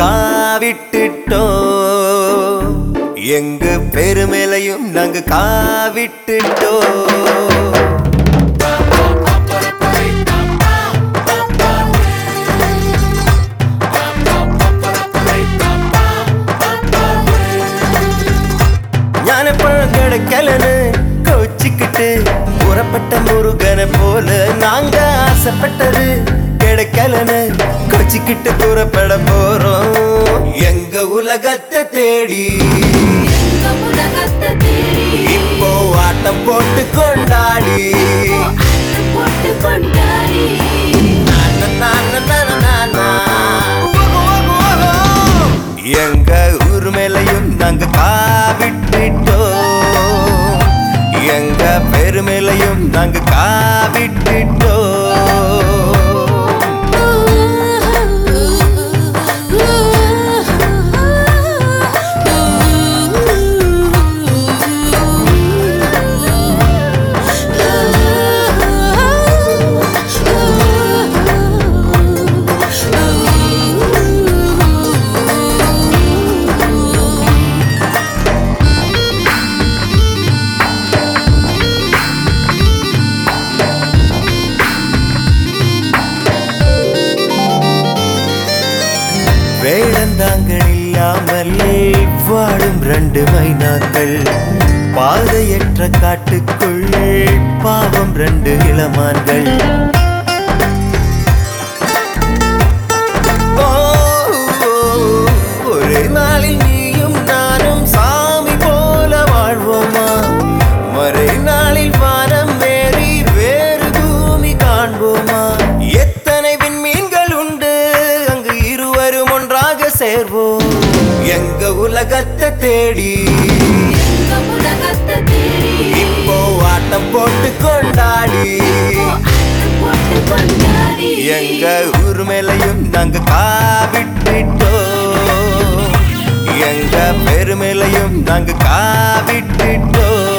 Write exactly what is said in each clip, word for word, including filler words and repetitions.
காவிட்டுட்டோம், எங்க பெருமேலையும் நாங்க காவிட்டுட்டோம். ஞானப்பழம் கிடைக்கலன்னு கோச்சிக்கிட்டு புறப்பட்ட முருகனை போல நாங்க ஆசைப்பட்டது கிடைக்கலன்னு கோச்சிக்கிட்டு புறப்பட போறோம் எங்க உலகத்தை தேடி. இப்போ ஆட்டம் போட்டு கொண்டாடி எங்க ஊர் மேலையும் நாங்க காவிட்டுட்டோம், எங்க பெருமேலையும் நாங்க காவிட்டுட்டோம். வேடந்தாங்கள் இல்லாமல் வாழும் ரெண்டு மைனாக்கள், பாதையற்ற காட்டுக்குள் பாவம் ரெண்டு இளமான்கள். ஒரே நாளில் நீயும் நானும் சாமி போல வாழ்வோமா, மறை நாளில் வானம் வேறி வேறு பூமி காண்போமா. எத்தனை விண்மீன்கள் உண்டு அங்கு இருவரும் ஒன்றாக சேர்வோம் எங்க உலகத்தை தேடி. இப்போ ஆட்டம் போட்டு கொண்டாடி எங்க ஊர் மேலையும் நாங்க காவிட்டுட்டோம், எங்க பெருமேலையும் நாங்க காவிட்டுட்டோம்.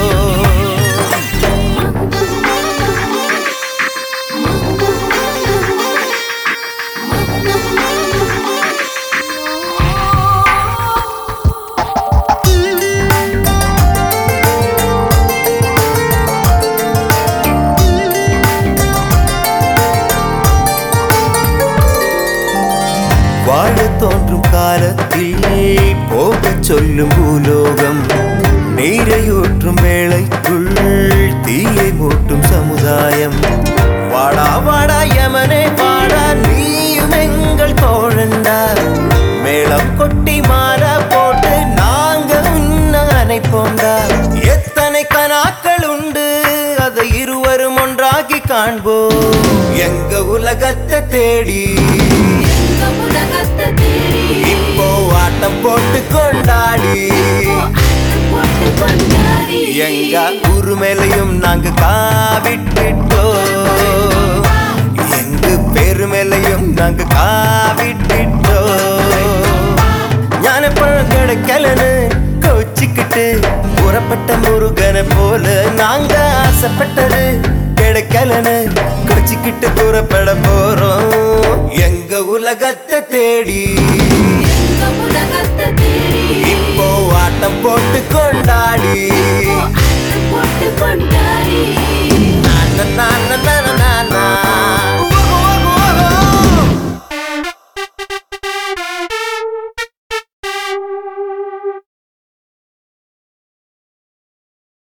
வாழ தோன்றும் காலத்தில் போக சொல்லும் பூலோகம், நீரையூற்றும் வேளைக்குள் தீயை மூட்டும் சமுதாயம். வாடா வாடா யமனே வாடா, நீயும் எங்கள் தோழண்டா, மேளம் கொட்டி மாறா போட்டு நாங்க உன்ன அணைப்போண்டா. எத்தனை கனாக்கள் உண்டு அதை இருவரும் ஒன்றாகி காண்போம் எங்க உலகத்தை தேடி. இப்போ ஆட்டம் போட்டு கொண்டாடி எங்க ஊர் மேலையும் நாங்க காவிட்டுட்டோம், எங்க பெருமேலையும் நாங்க காவிட்டுட்டோம். ஞானப்பழம் கிடைக்கலன்னு கோச்சிக்கிட்டு புறப்பட்ட முருகனை போல நாங்க ஆசைப்பட்டது கிடைக்கலன்னு கோச்சிக்கிட்டு புறப்பட போறோம் எங்க உலகத்தை தேடி.